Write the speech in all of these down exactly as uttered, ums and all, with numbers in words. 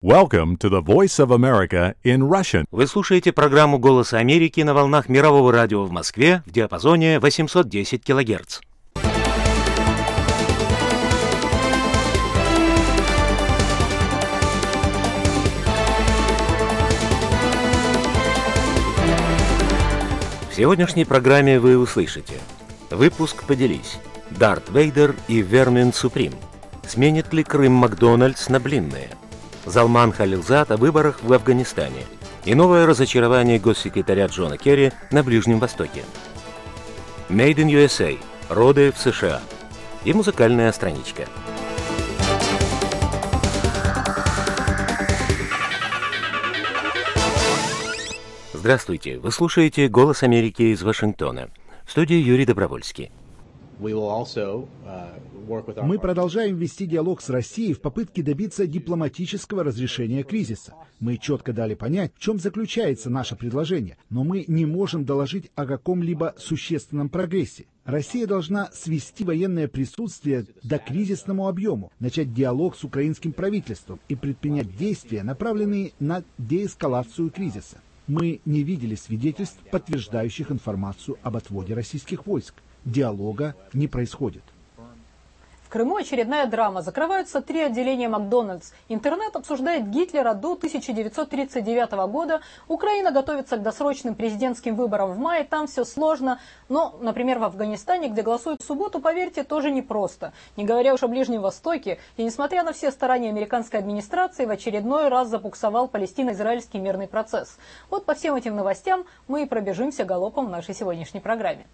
Welcome to the Voice of America in Russian. Вы слушаете программу «Голос Америки» на волнах Мирового радио в Москве в диапазоне восемьсот десять килогерц. В сегодняшней программе вы услышите: выпуск «Поделись», Дарт Вейдер и Вермин Суприм. Сменит ли Крым Макдональдс на блинные? Залман Халилзад о выборах в Афганистане и новое разочарование госсекретаря Джона Керри на Ближнем Востоке. Made in ю эс эй. Роды в США. И музыкальная страничка. Здравствуйте. Вы слушаете «Голос Америки» из Вашингтона. В студии Юрий Добровольский. Мы продолжаем вести диалог с Россией в попытке добиться дипломатического разрешения кризиса. Мы четко дали понять, в чем заключается наше предложение, но мы не можем доложить о каком-либо существенном прогрессе. Россия должна свести военное присутствие до кризисному объему, начать диалог с украинским правительством и предпринять действия, направленные на деэскалацию кризиса. Мы не видели свидетельств, подтверждающих информацию об отводе российских войск. Диалога не происходит. В Крыму очередная драма. Закрываются три отделения Макдональдс. Интернет обсуждает Гитлера до тысяча девятьсот тридцать девятого года. Украина готовится к досрочным президентским выборам в мае. Там все сложно. Но, например, в Афганистане, где голосуют в субботу, поверьте, тоже непросто. Не говоря уж о Ближнем Востоке. И несмотря на все старания американской администрации, в очередной раз забуксовал палестино-израильский мирный процесс. Вот по всем этим новостям мы и пробежимся галопом в нашей сегодняшней программе.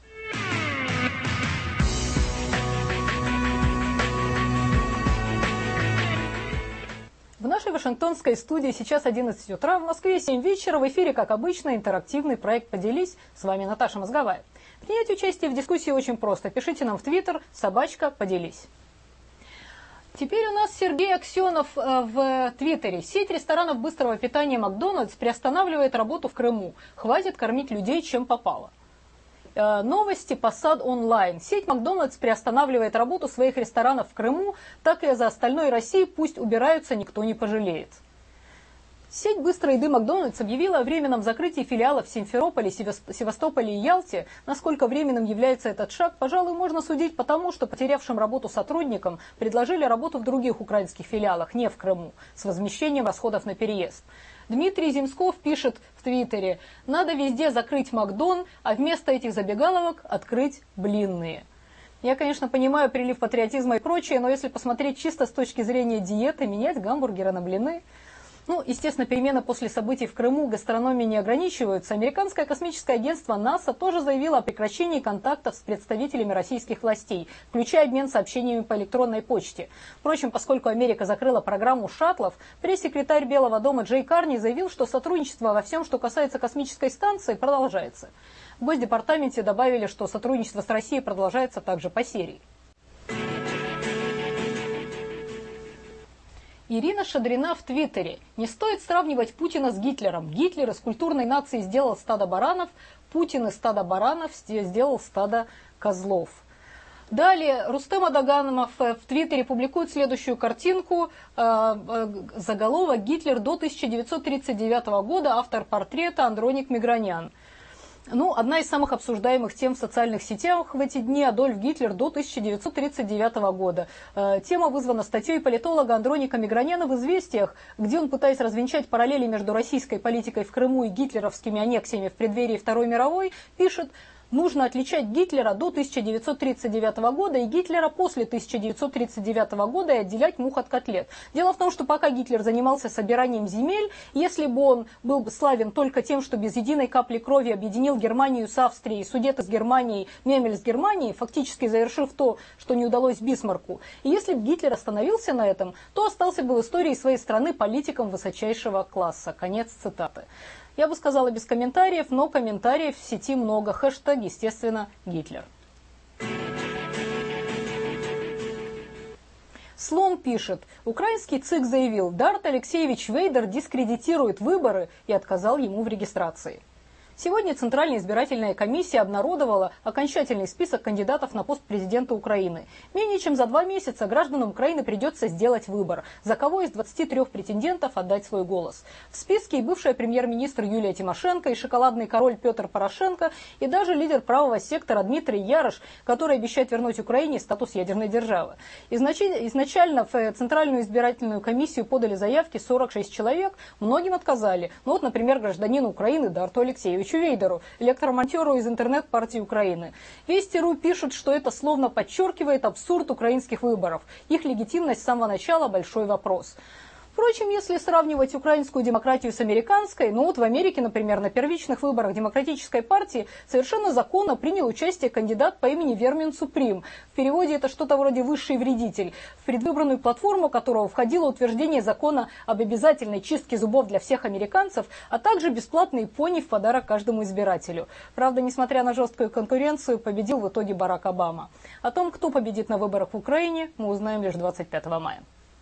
В нашей вашингтонской студии сейчас одиннадцать утра, в Москве семь вечера. В эфире, как обычно, интерактивный проект «Поделись». С вами Наташа Мозговая. Принять участие в дискуссии очень просто. Пишите нам в Твиттер собачка «Поделись». Теперь у нас Сергей Аксенов в Твиттере. Сеть ресторанов быстрого питания «Макдональдс» приостанавливает работу в Крыму. Хватит кормить людей, чем попало. Новости Посад онлайн. Сеть Макдональдс приостанавливает работу своих ресторанов в Крыму, так и за остальной России пусть убираются, никто не пожалеет. Сеть быстрой еды Макдональдс объявила о временном закрытии филиалов в Симферополе, Севастополе и Ялте. Насколько временным является этот шаг, пожалуй, можно судить потому, что потерявшим работу сотрудникам предложили работу в других украинских филиалах, не в Крыму, с возмещением расходов на переезд. Дмитрий Земсков пишет в Твиттере: надо везде закрыть Макдон, а вместо этих забегаловок открыть блинные. Я, конечно, понимаю прилив патриотизма и прочее, но если посмотреть чисто с точки зрения диеты, менять гамбургеры на блины... Ну, естественно, перемены после событий в Крыму гастрономии не ограничиваются. Американское космическое агентство НАСА тоже заявило о прекращении контактов с представителями российских властей, включая обмен сообщениями по электронной почте. Впрочем, поскольку Америка закрыла программу шаттлов, пресс-секретарь Белого дома Джей Карни заявил, что сотрудничество во всем, что касается космической станции, продолжается. В Госдепартаменте добавили, что сотрудничество с Россией продолжается также по Сирии. Ирина Шадрина в Твиттере. Не стоит сравнивать Путина с Гитлером. Гитлер из культурной нации сделал стадо баранов, Путин из стада баранов сделал стадо козлов. Далее Рустем Адаганов в Твиттере публикует следующую картинку. Заголовок: «Гитлер до тысяча девятьсот тридцать девятого года». Автор портрета Андроник Мигранян. Ну, одна из самых обсуждаемых тем в социальных сетях в эти дни — Адольф Гитлер до тысяча девятьсот тридцать девятого года. Э, тема вызвана статьей политолога Андроника Миграняна в «Известиях», где он, пытаясь развенчать параллели между российской политикой в Крыму и гитлеровскими аннексиями в преддверии Второй мировой, пишет: нужно отличать Гитлера до тысяча девятьсот тридцать девятого года и Гитлера после тысяча девятьсот тридцать девятого года и отделять мух от котлет. Дело в том, что пока Гитлер занимался собиранием земель, если бы он был славен только тем, что без единой капли крови объединил Германию с Австрией, Судеты с Германией, Мемель с Германией, фактически завершив то, что не удалось Бисмарку, и если бы Гитлер остановился на этом, то остался бы в истории своей страны политиком высочайшего класса. Конец цитаты. Я бы сказала без комментариев, но комментариев в сети много. Хэштег, естественно, Гитлер. Слон пишет: украинский ЦИК заявил, Дарт Алексеевич Вейдер дискредитирует выборы и отказал ему в регистрации. Сегодня Центральная избирательная комиссия обнародовала окончательный список кандидатов на пост президента Украины. Менее чем за два месяца гражданам Украины придется сделать выбор, за кого из двадцати трёх претендентов отдать свой голос. В списке и бывшая премьер-министр Юлия Тимошенко, и шоколадный король Петр Порошенко, и даже лидер правого сектора Дмитрий Ярош, который обещает вернуть Украине статус ядерной державы. Изначально в Центральную избирательную комиссию подали заявки сорок шесть человек, многим отказали. Ну вот, например, гражданину Украины Дарту Алексеевичу Вейдеру, электромонтеру из интернет-партии Украины. Вести.ру пишут, что это словно подчеркивает абсурд украинских выборов. Их легитимность с самого начала большой вопрос. Впрочем, если сравнивать украинскую демократию с американской, ну вот в Америке, например, на первичных выборах Демократической партии совершенно законно принял участие кандидат по имени Вермин Суприм. В переводе это что-то вроде «высший вредитель», в предвыборную платформу которого входило утверждение закона об обязательной чистке зубов для всех американцев, а также бесплатные пони в подарок каждому избирателю. Правда, несмотря на жесткую конкуренцию, победил в итоге Барак Обама. О том, кто победит на выборах в Украине, мы узнаем лишь двадцать пятого мая.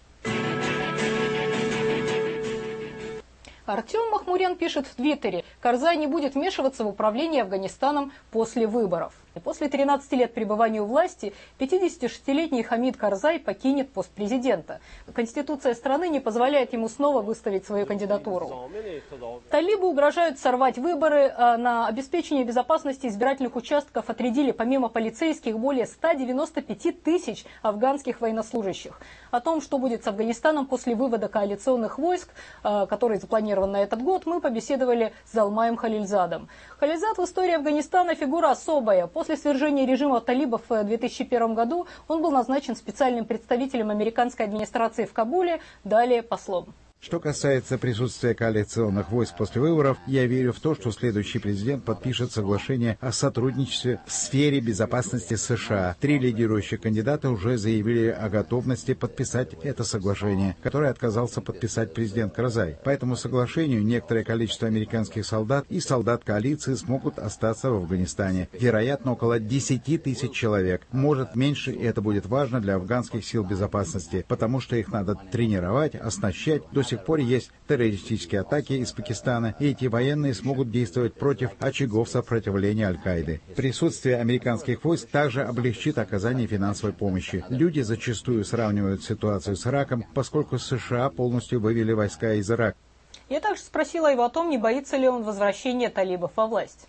Артем Махмурян пишет в Твиттере: Карзай не будет вмешиваться в управление Афганистаном после выборов. И после тринадцати лет пребывания у власти пятидесятишестилетний Хамид Карзай покинет пост президента. Конституция страны не позволяет ему снова выставить свою кандидатуру. Талибы угрожают сорвать выборы. А на обеспечение безопасности избирательных участков отрядили помимо полицейских более ста девяноста пяти тысяч афганских военнослужащих. О том, что будет с Афганистаном после вывода коалиционных войск, который запланирован на этот год, мы побеседовали с Залмаем Халильзадом. Халильзад в истории Афганистана фигура особая. После свержения режима талибов в две тысячи первом году он был назначен специальным представителем американской администрации в Кабуле, далее послом. Что касается присутствия коалиционных войск после выборов, я верю в то, что следующий президент подпишет соглашение о сотрудничестве в сфере безопасности США. Три лидирующих кандидата уже заявили о готовности подписать это соглашение, которое отказался подписать президент Карзай. По этому соглашению некоторое количество американских солдат и солдат коалиции смогут остаться в Афганистане. Вероятно, около десяти тысяч человек. Может, меньше, и это будет важно для афганских сил безопасности, потому что их надо тренировать, оснащать. До сих пор есть террористические атаки из Пакистана, и эти военные смогут действовать против очагов сопротивления Аль-Каиды. Присутствие американских войск также облегчит оказание финансовой помощи. Люди зачастую сравнивают ситуацию с Ираком, поскольку США полностью вывели войска из Ирака. Я также спросила его о том, не боится ли он возвращения талибов во власть.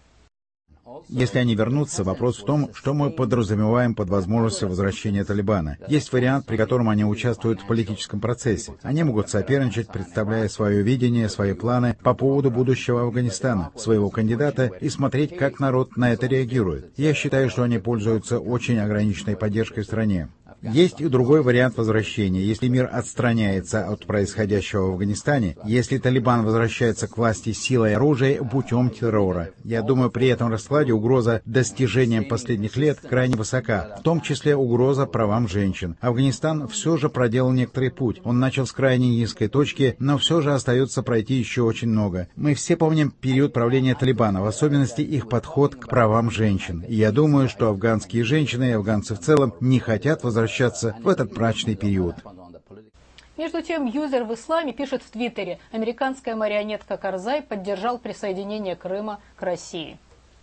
Если они вернутся, вопрос в том, что мы подразумеваем под возможностью возвращения Талибана. Есть вариант, при котором они участвуют в политическом процессе. Они могут соперничать, представляя свое видение, свои планы по поводу будущего Афганистана, своего кандидата, и смотреть, как народ на это реагирует. Я считаю, что они пользуются очень ограниченной поддержкой в стране. Есть и другой вариант возвращения. Если мир отстраняется от происходящего в Афганистане, если Талибан возвращается к власти силой оружия путем террора. Я думаю, при этом раскладе угроза достижениям последних лет крайне высока, в том числе угроза правам женщин. Афганистан все же проделал некоторый путь. Он начал с крайне низкой точки, но все же остается пройти еще очень много. Мы все помним период правления Талибана, в особенности их подход к правам женщин. И я думаю, что афганские женщины и афганцы в целом не хотят возвращаться в этот мрачный период. Между тем, юзер в исламе пишет в Твиттере: американская марионетка Карзай поддержал присоединение Крыма к России.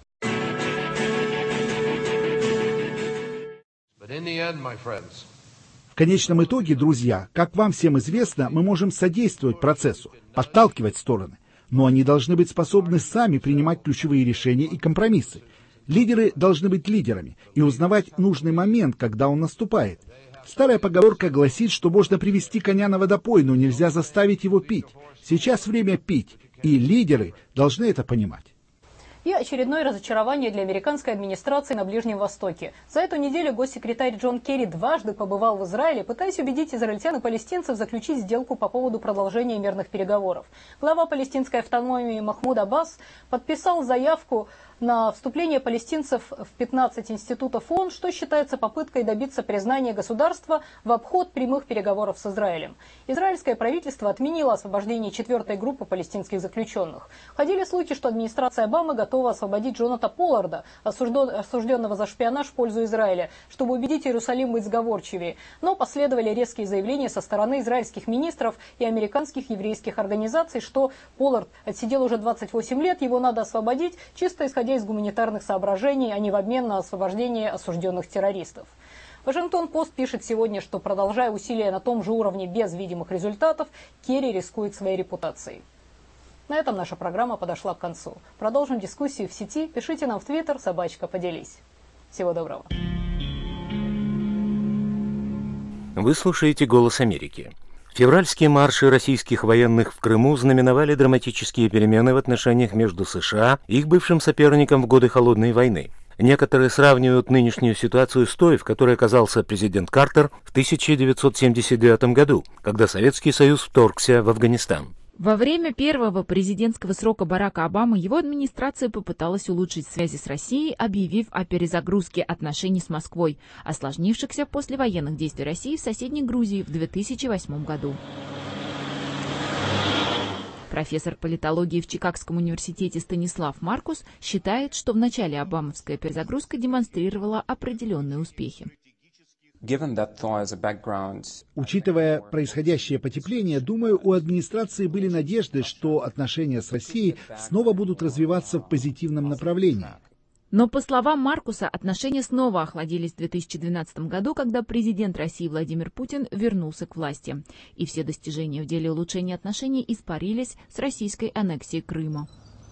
В конечном итоге, друзья, как вам всем известно, мы можем содействовать процессу, подталкивать стороны, но они должны быть способны сами принимать ключевые решения и компромиссы. Лидеры должны быть лидерами и узнавать нужный момент, когда он наступает. Старая поговорка гласит, что можно привести коня на водопой, но нельзя заставить его пить. Сейчас время пить, и лидеры должны это понимать. И очередное разочарование для американской администрации на Ближнем Востоке. За эту неделю госсекретарь Джон Керри дважды побывал в Израиле, пытаясь убедить израильтян и палестинцев заключить сделку по поводу продолжения мирных переговоров. Глава палестинской автономии Махмуд Аббас подписал заявку на вступление палестинцев в пятнадцать институтов ООН, что считается попыткой добиться признания государства в обход прямых переговоров с Израилем. Израильское правительство отменило освобождение четвертой группы палестинских заключенных. Ходили слухи, что администрация Обамы готова готова освободить Джоната Полларда, осужденного за шпионаж в пользу Израиля, чтобы убедить Иерусалим быть сговорчивее. Но последовали резкие заявления со стороны израильских министров и американских еврейских организаций, что Поллард отсидел уже двадцать восемь лет, его надо освободить, чисто исходя из гуманитарных соображений, а не в обмен на освобождение осужденных террористов. Вашингтон-Пост пишет сегодня, что, продолжая усилия на том же уровне без видимых результатов, Керри рискует своей репутацией. На этом наша программа подошла к концу. Продолжим дискуссию в сети. Пишите нам в Твиттер, собачка, поделись. Всего доброго. Вы слушаете «Голос Америки». Февральские марши российских военных в Крыму знаменовали драматические перемены в отношениях между США и их бывшим соперником в годы Холодной войны. Некоторые сравнивают нынешнюю ситуацию с той, в которой оказался президент Картер в тысяча девятьсот семьдесят девятом году, когда Советский Союз вторгся в Афганистан. Во время первого президентского срока Барака Обамы его администрация попыталась улучшить связи с Россией, объявив о перезагрузке отношений с Москвой, осложнившихся после военных действий России в соседней Грузии в две тысячи восьмом году. Профессор политологии в Чикагском университете Станислав Маркус считает, что в начале обамовская перезагрузка демонстрировала определенные успехи. Учитывая происходящее потепление, думаю, у администрации были надежды, что отношения с Россией снова будут развиваться в позитивном направлении. Но, по словам Маркуса, отношения снова охладились в две тысячи двенадцатом году, когда президент России Владимир Путин вернулся к власти. И все достижения в деле улучшения отношений испарились с российской аннексией Крыма.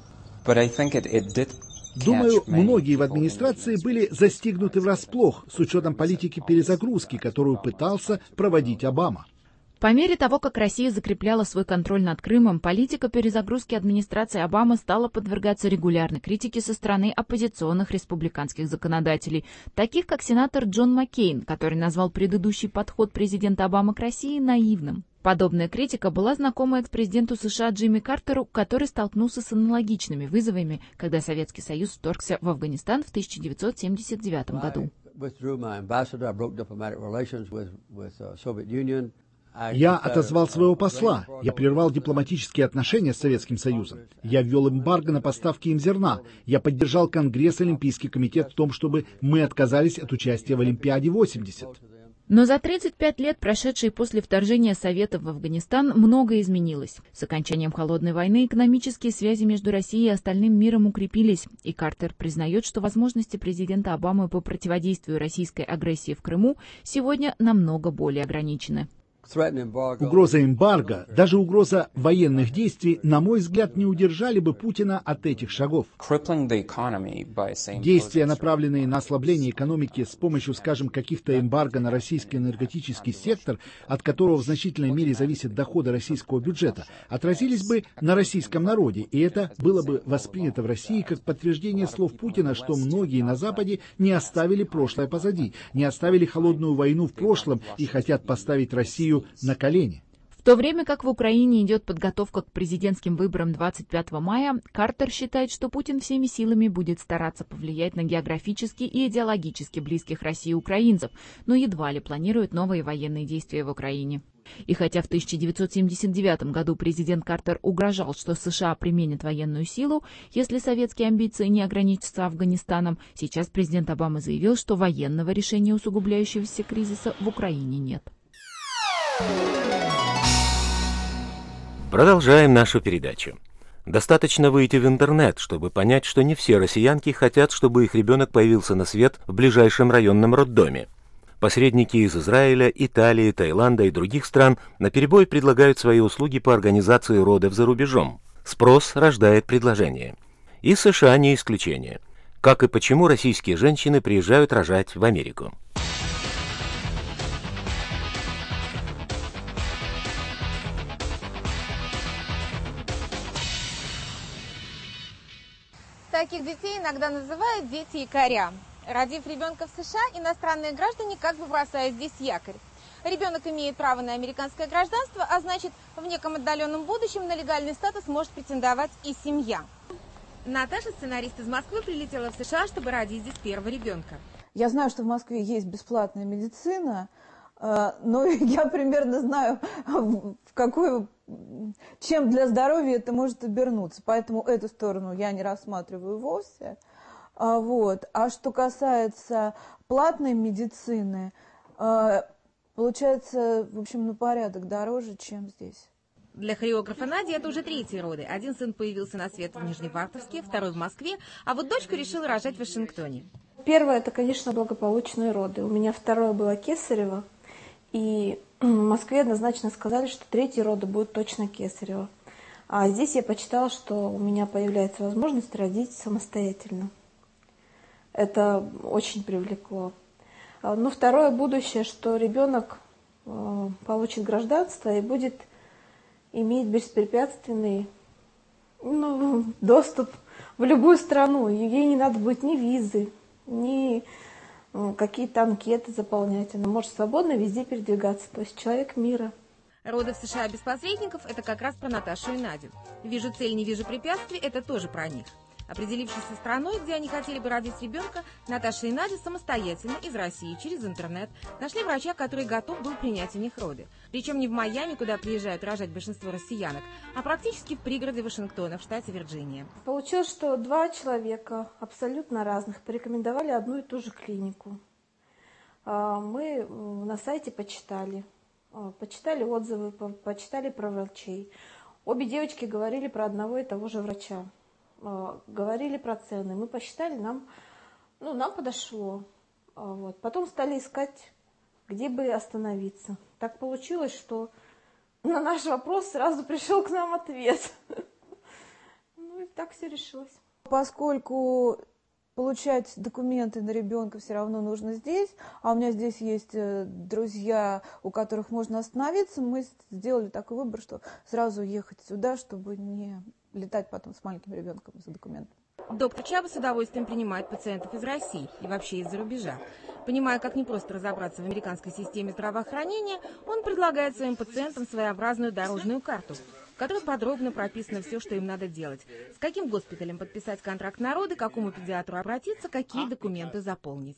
Думаю, многие в администрации были застигнуты врасплох с учетом политики перезагрузки, которую пытался проводить Обама. По мере того, как Россия закрепляла свой контроль над Крымом, политика перезагрузки администрации Обамы стала подвергаться регулярной критике со стороны оппозиционных республиканских законодателей, таких как сенатор Джон Маккейн, который назвал предыдущий подход президента Обамы к России наивным. Подобная критика была знакома экс-президенту США Джимми Картеру, который столкнулся с аналогичными вызовами, когда Советский Союз вторгся в Афганистан в тысяча девятьсот семьдесят девятом году. Я отозвал своего посла, я прервал дипломатические отношения с Советским Союзом, я ввел эмбарго на поставки им зерна, я поддержал Конгресс и Олимпийский комитет в том, чтобы мы отказались от участия в Олимпиаде восемьдесят. Но за тридцать пять лет, прошедшие после вторжения Советов в Афганистан, многое изменилось. С окончанием Холодной войны экономические связи между Россией и остальным миром укрепились, и Картер признает, что возможности президента Обамы по противодействию российской агрессии в Крыму сегодня намного более ограничены. Угроза эмбарго, даже угроза военных действий, на мой взгляд, не удержали бы Путина от этих шагов. Действия, направленные на ослабление экономики с помощью, скажем, каких-то эмбарго на российский энергетический сектор, от которого в значительной мере зависят доходы российского бюджета, отразились бы на российском народе, и это было бы воспринято в России как подтверждение слов Путина, что многие на Западе не оставили прошлое позади, не оставили холодную войну в прошлом и хотят поставить Россию на колени. В то время как в Украине идет подготовка к президентским выборам двадцать пятого мая, Картер считает, что Путин всеми силами будет стараться повлиять на географически и идеологически близких России украинцев, но едва ли планирует новые военные действия в Украине. И хотя в тысяча девятьсот семьдесят девятом году президент Картер угрожал, что США применят военную силу, если советские амбиции не ограничатся Афганистаном, сейчас президент Обама заявил, что военного решения усугубляющегося кризиса в Украине нет. Продолжаем нашу передачу. Достаточно выйти в интернет, чтобы понять, что не все россиянки хотят, чтобы их ребенок появился на свет в ближайшем районном роддоме. Посредники из Израиля, Италии, Таиланда и других стран наперебой предлагают свои услуги по организации родов за рубежом. Спрос рождает предложение. И США не исключение. Как и почему российские женщины приезжают рожать в Америку. Таких детей иногда называют дети-якоря. Родив ребенка в США, иностранные граждане как бы бросают здесь якорь. Ребенок имеет право на американское гражданство, а значит, в неком отдаленном будущем на легальный статус может претендовать и семья. Наташа, сценарист из Москвы, прилетела в США, чтобы родить здесь первого ребенка. Я знаю, что в Москве есть бесплатная медицина, но я примерно знаю, в какую чем для здоровья это может обернуться. Поэтому эту сторону я не рассматриваю вовсе. А, вот. А что касается платной медицины, а, получается, в общем, на порядок дороже, чем здесь. Для хореографа Нади это уже третьи роды. Один сын появился на свет в Нижневартовске, второй в Москве, а вот дочку решила рожать в Вашингтоне. Первое – это, конечно, благополучные роды. У меня второе было кесарево, и в Москве однозначно сказали, что третий роды будет точно кесарево. А здесь я почитала, что у меня появляется возможность родить самостоятельно. Это очень привлекло. Но второе будущее, что ребенок получит гражданство и будет иметь беспрепятственный ну, доступ в любую страну. Ей не надо будет ни визы, ни какие-то анкеты заполнять. Она может свободно везде передвигаться. То есть человек мира. Роды в США без посредников – это как раз про Наташу и Надю. «Вижу цель, не вижу препятствий» – это тоже про них. Определившись со страной, где они хотели бы родить ребенка, Наташа и Надя самостоятельно из России через интернет нашли врача, который готов был принять у них роды. Причем не в Майами, куда приезжают рожать большинство россиянок, а практически в пригороде Вашингтона, в штате Вирджиния. Получилось, что два человека абсолютно разных порекомендовали одну и ту же клинику. Мы на сайте почитали, почитали отзывы, почитали про врачей. Обе девочки говорили про одного и того же врача. Говорили про цены, мы посчитали, нам, ну, нам подошло. Вот. Потом стали искать, где бы остановиться. Так получилось, что на наш вопрос сразу пришел к нам ответ. Ну и так все решилось. Поскольку получать документы на ребенка все равно нужно здесь, а у меня здесь есть друзья, у которых можно остановиться, мы сделали такой выбор, что сразу ехать сюда, чтобы не летать потом с маленьким ребенком за документами. Доктор Чаба с удовольствием принимает пациентов из России и вообще из-за рубежа. Понимая, как непросто разобраться в американской системе здравоохранения, он предлагает своим пациентам своеобразную дорожную карту, в которой подробно прописано все, что им надо делать. С каким госпиталем подписать контракт на роды, к какому педиатру обратиться, какие документы заполнить.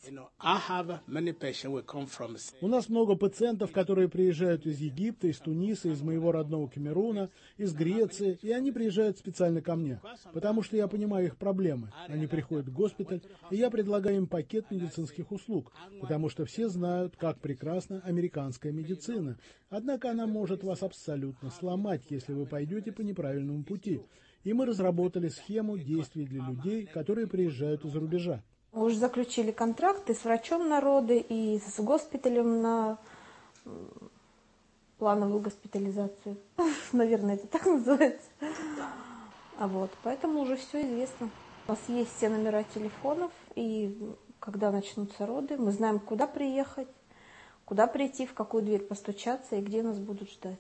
У нас много пациентов, которые приезжают из Египта, из Туниса, из моего родного Камеруна, из Греции, и они приезжают специально ко мне, потому что я понимаю их проблемы. Они приходят в госпиталь, и я предлагаю им пакет медицинских услуг, потому что все знают, как прекрасна американская медицина. Однако она может вас абсолютно сломать, если вы пойдете по неправильному пути. И мы разработали схему действий для людей, которые приезжают из-за рубежа. Мы уже заключили контракты с врачом на роды и с госпиталем на плановую госпитализацию. Наверное, это так называется. А вот, поэтому уже все известно. У нас есть все номера телефонов, и когда начнутся роды, мы знаем, куда приехать, куда прийти, в какую дверь постучаться и где нас будут ждать.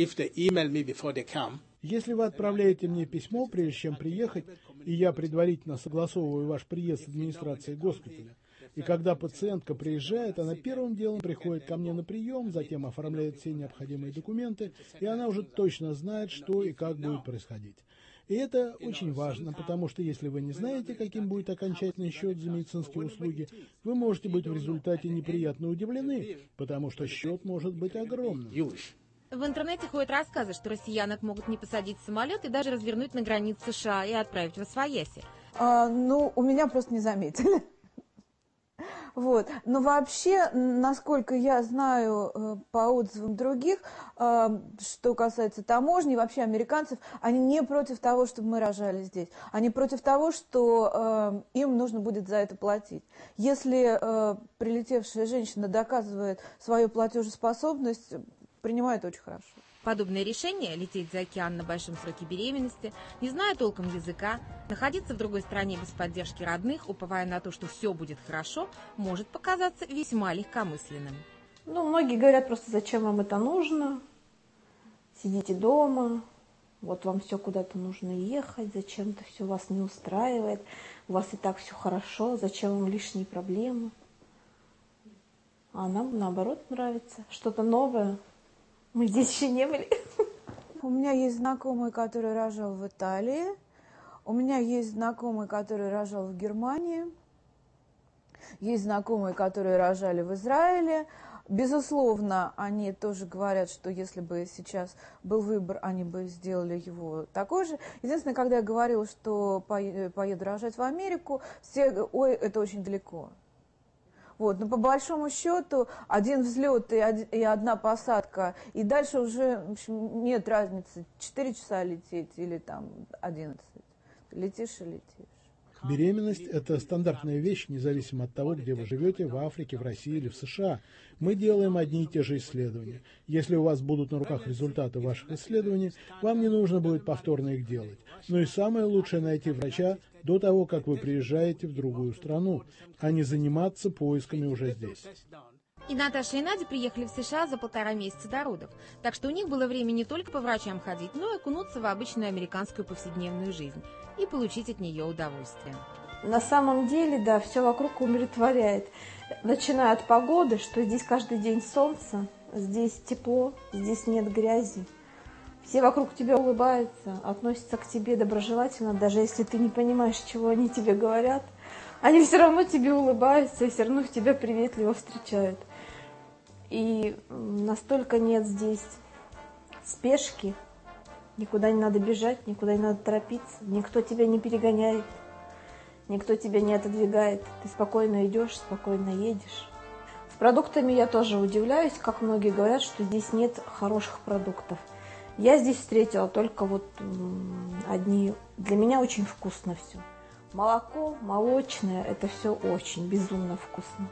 Если вы отправляете мне письмо, прежде чем приехать, и я предварительно согласовываю ваш приезд с администрацией госпиталя, и когда пациентка приезжает, она первым делом приходит ко мне на прием, затем оформляет все необходимые документы, и она уже точно знает, что и как будет происходить. И это очень важно, потому что если вы не знаете, каким будет окончательный счет за медицинские услуги, вы можете быть в результате неприятно удивлены, потому что счет может быть огромным. В интернете ходят рассказы, что россиянок могут не посадить в самолет и даже развернуть на границе США и отправить в Освояси. А, ну, у меня просто не заметили. Вот. Но вообще, насколько я знаю по отзывам других, что касается таможни, вообще американцев, они не против того, чтобы мы рожали здесь. Они против того, что им нужно будет за это платить. Если прилетевшая женщина доказывает свою платежеспособность, принимают очень хорошо. Подобное решение – лететь за океан на большом сроке беременности, не зная толком языка, находиться в другой стране без поддержки родных, уповая на то, что все будет хорошо, может показаться весьма легкомысленным. Ну, многие говорят просто, зачем вам это нужно, сидите дома, вот вам все куда-то нужно ехать, зачем-то все вас не устраивает, у вас и так все хорошо, зачем вам лишние проблемы. А нам, наоборот, нравится что-то новое. Мы здесь еще не были. У меня есть знакомый, который рожал в Италии. У меня есть знакомый, который рожал в Германии. Есть знакомые, которые рожали в Израиле. Безусловно, они тоже говорят, что если бы сейчас был выбор, они бы сделали его такой же. Единственное, когда я говорила, что поеду рожать в Америку, все говорят: ой, это очень далеко. Вот, но по большому счету один взлет и, один, и одна посадка, и дальше уже, в общем, нет разницы, четыре часа лететь или там одиннадцать. Летишь и летишь. Беременность – это стандартная вещь, независимо от того, где вы живете, в Африке, в России или в США. Мы делаем одни и те же исследования. Если у вас будут на руках результаты ваших исследований, вам не нужно будет повторно их делать. Но и самое лучшее – найти врача до того, как вы приезжаете в другую страну, а не заниматься поисками уже здесь. И Наташа, и Надя приехали в США за полтора месяца до родов, так что у них было время не только по врачам ходить, но и окунуться в обычную американскую повседневную жизнь и получить от нее удовольствие. На самом деле, да, все вокруг умиротворяет. Начиная от погоды, что здесь каждый день солнце, здесь тепло, здесь нет грязи. Все вокруг тебя улыбаются, относятся к тебе доброжелательно, даже если ты не понимаешь, чего они тебе говорят. Они все равно тебе улыбаются и все равно тебя приветливо встречают. И настолько нет здесь спешки, никуда не надо бежать, никуда не надо торопиться, никто тебя не перегоняет, никто тебя не отодвигает. Ты спокойно идешь, спокойно едешь. С продуктами я тоже удивляюсь, как многие говорят, что здесь нет хороших продуктов. Я здесь встретила только вот одни, для меня очень вкусно все. Молоко, молочное, это все очень безумно вкусно.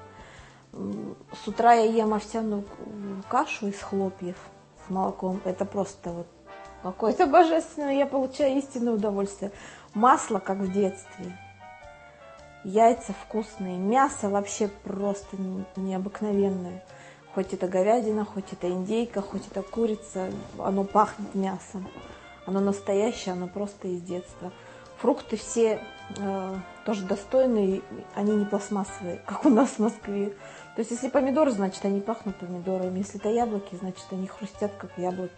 С утра я ем овсяную кашу из хлопьев с молоком. Это просто вот какое-то божественное, я получаю истинное удовольствие. Масло, как в детстве. Яйца вкусные. Мясо вообще просто необыкновенное. Хоть это говядина, хоть это индейка, хоть это курица. Оно пахнет мясом. Оно настоящее, оно просто из детства. Фрукты все э, тоже достойные, они не пластмассовые, как у нас в Москве. То есть, если помидоры, значит, они пахнут помидорами. Если это яблоки, значит, они хрустят, как яблоки.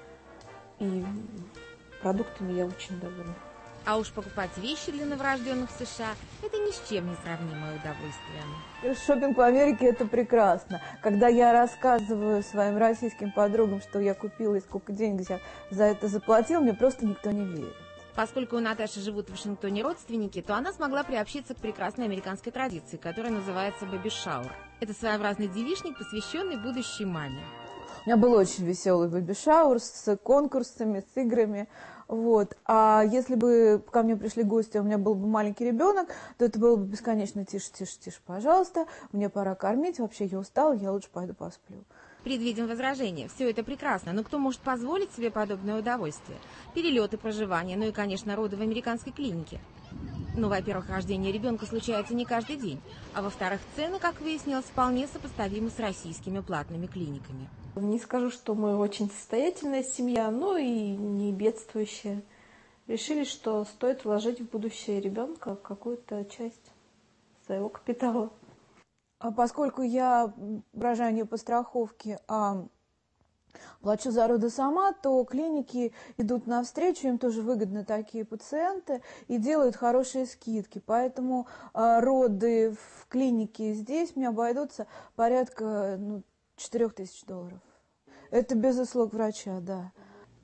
И продуктами я очень довольна. А уж покупать вещи для новорожденных в США – это ни с чем не сравнимое удовольствие. Шопинг в Америке – это прекрасно. Когда я рассказываю своим российским подругам, что я купила и сколько денег я за это заплатила, мне просто никто не верит. Поскольку у Наташи живут в Вашингтоне родственники, то она смогла приобщиться к прекрасной американской традиции, которая называется бэби-шауэр. Это своеобразный девичник, посвященный будущей маме. У меня был очень веселый бэби-шауэр с конкурсами, с играми. Вот. А если бы ко мне пришли гости, у меня был бы маленький ребенок, то это было бы бесконечно: тише, тише, тише, пожалуйста, мне пора кормить, вообще я устала, я лучше пойду посплю. Предвидим возражения. Все это прекрасно, но кто может позволить себе подобное удовольствие? Перелеты, проживание, ну и, конечно, роды в американской клинике. Ну, во-первых, рождение ребенка случается не каждый день, а во-вторых, цены, как выяснилось, вполне сопоставимы с российскими платными клиниками. Не скажу, что мы очень состоятельная семья, но и не бедствующая. Решили, что стоит вложить в будущее ребенка какую-то часть своего капитала. А поскольку я рожаю не по страховке, а плачу за роды сама, то клиники идут навстречу, им тоже выгодны такие пациенты и делают хорошие скидки. Поэтому э, роды в клинике здесь мне обойдутся порядка ну, четыре тысячи долларов. Это без услуг врача, да.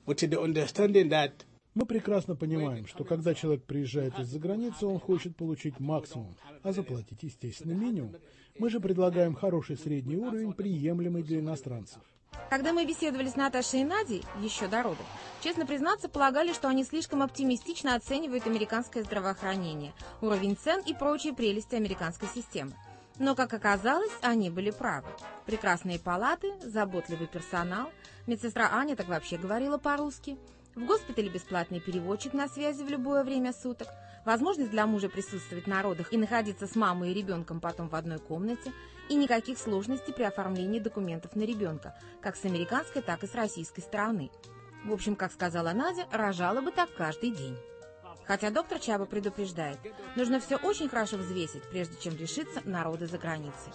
Мы прекрасно понимаем, что когда человек приезжает из-за границы, он хочет получить максимум, а заплатить, естественно, минимум. Мы же предлагаем хороший средний уровень, приемлемый для иностранцев. Когда мы беседовали с Наташей и Надей еще до родов, честно признаться, полагали, что они слишком оптимистично оценивают американское здравоохранение, уровень цен и прочие прелести американской системы. Но, как оказалось, они были правы. Прекрасные палаты, заботливый персонал, медсестра Аня так вообще говорила по-русски, в госпитале бесплатный переводчик на связи в любое время суток, возможность для мужа присутствовать на родах и находиться с мамой и ребенком потом в одной комнате, и никаких сложностей при оформлении документов на ребенка, как с американской, так и с российской стороны. В общем, как сказала Надя, рожала бы так каждый день. Хотя доктор Чаба предупреждает, нужно все очень хорошо взвесить, прежде чем решиться на роды за границей.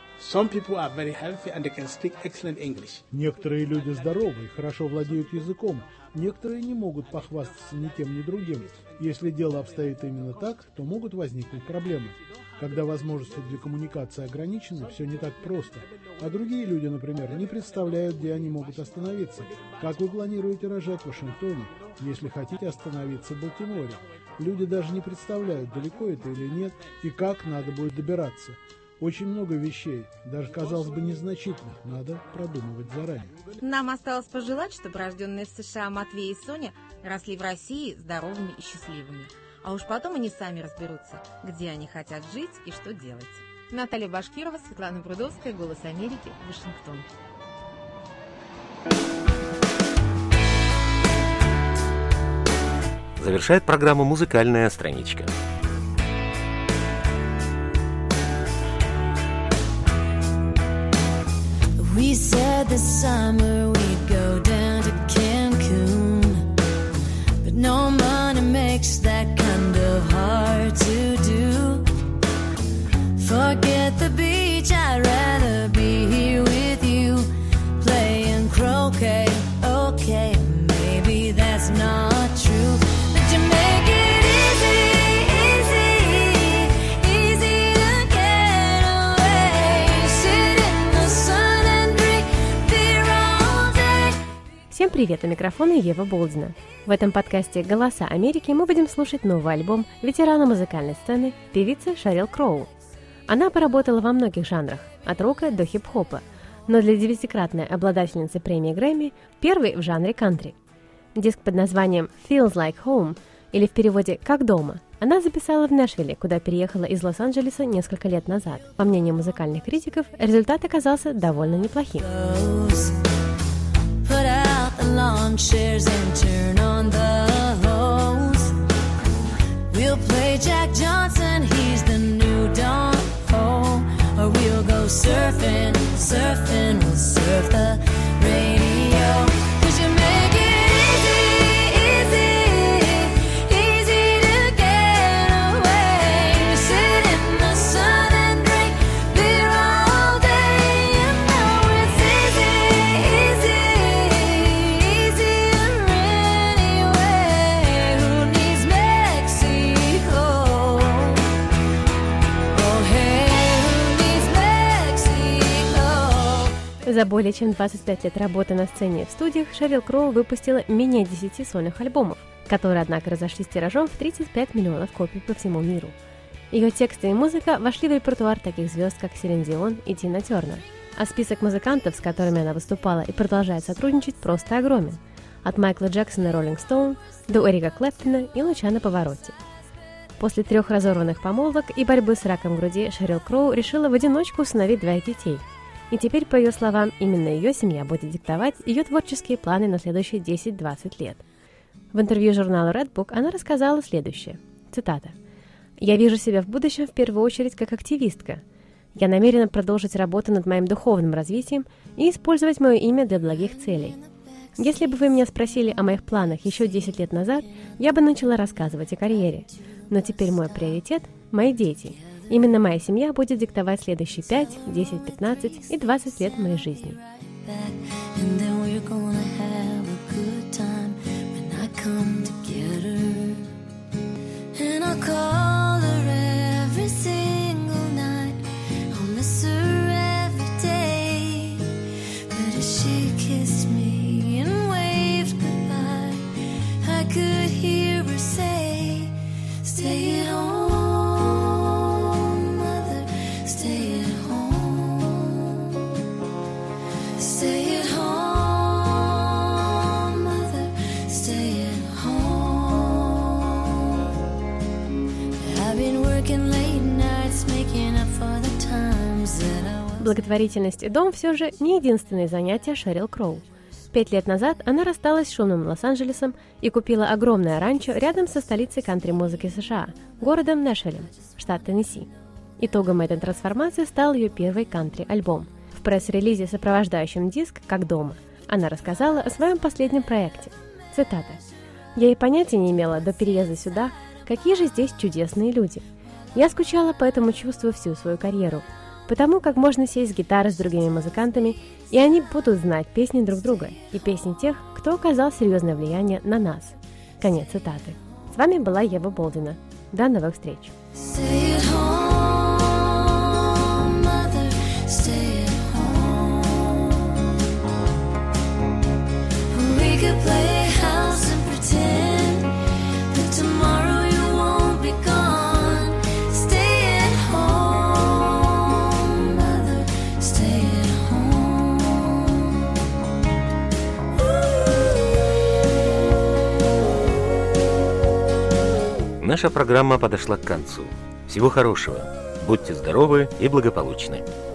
Некоторые люди здоровы и хорошо владеют языком, некоторые не могут похвастаться ни тем, ни другим. Если дело обстоит именно так, то могут возникнуть проблемы. Когда возможности для коммуникации ограничены, все не так просто. А другие люди, например, не представляют, где они могут остановиться. Как вы планируете рожать в Вашингтоне, если хотите остановиться в Балтиморе? Люди даже не представляют, далеко это или нет, и как надо будет добираться. Очень много вещей, даже, казалось бы, незначительных, надо продумывать заранее. Нам осталось пожелать, чтобы рожденные в США Матвей и Соня росли в России здоровыми и счастливыми. А уж потом они сами разберутся, где они хотят жить и что делать. Наталья Башкирова, Светлана Брудовская, «Голос Америки», Вашингтон. Завершает программу музыкальная страничка. We said this summer we'd go down to Cancun, but no money makes that kind of hard to do. Forget the beach, I'd rather be here with you, playing croquet. Okay, maybe that's not true, but you make it easy, easy, easy to get away. Sit in the sun and drink beer all day. Всем привет, у микрофона Ева Болдина. В этом подкасте «Голоса Америки» мы будем слушать новый альбом ветерана музыкальной сцены, певицы Шерил Кроу. Она поработала во многих жанрах, от рока до хип-хопа, но для девятикратной обладательницы премии Грэмми первый в жанре кантри. Диск под названием «Feels Like Home» или в переводе «Как дома» она записала в Нэшвилле, куда переехала из Лос-Анджелеса несколько лет назад. По мнению музыкальных критиков, результат оказался довольно неплохим. Put out the lawn chairs and turn on the hose. We'll play Jack Johnson, he's the new Don Ho. Or we'll go surfing, surfing, we'll surf the radio. 'Cause you make it easy, easy, easy to get away. Sit in the sun and drink beer all day. You know it's easy, easy, easier anyway. Who needs Mexico? Oh hey, who needs Mexico? За более чем двадцать пять лет работы на сцене и в студиях Шерил Кроу выпустила менее десяти сольных альбомов, которые, однако, разошлись тиражом в тридцать пять миллионов копий по всему миру. Ее тексты и музыка вошли в репертуар таких звезд, как Селин Дион и Тина Тернер. А список музыкантов, с которыми она выступала и продолжает сотрудничать, просто огромен. От Майкла Джексона и Роллинг Стоун до Эрика Клэптона и Лучано Паваротти. После трех разорванных помолвок и борьбы с раком груди Шерил Кроу решила в одиночку усыновить двоих детей. И теперь, по ее словам, именно ее семья будет диктовать ее творческие планы на следующие десять-двадцать лет. В интервью журналу Redbook она рассказала следующее. Цитата. «Я вижу себя в будущем в первую очередь как активистка. Я намерена продолжить работу над моим духовным развитием и использовать мое имя для благих целей. Если бы вы меня спросили о моих планах еще десять лет назад, я бы начала рассказывать о карьере. Но теперь мой приоритет – мои дети. Именно моя семья будет диктовать следующие пять, десять, пятнадцать и двадцать лет моей жизни». Благотворительность и дом все же не единственные занятия Шерил Кроу. Пять лет назад она рассталась с шумным Лос-Анджелесом и купила огромное ранчо рядом со столицей кантри-музыки США, городом Нэшвиллем, штат Теннесси. Итогом этой трансформации стал ее первый кантри-альбом. В пресс-релизе, сопровождающем диск «Как дома», она рассказала о своем последнем проекте. Цитата. «Я и понятия не имела до переезда сюда, какие же здесь чудесные люди. Я скучала по этому чувству всю свою карьеру, потому как можно сесть с гитарой с другими музыкантами, и они будут знать песни друг друга и песни тех, кто оказал серьезное влияние на нас». Конец цитаты. С вами была Ева Болдина. До новых встреч! Stay at home. Наша программа подошла к концу. Всего хорошего. Будьте здоровы и благополучны.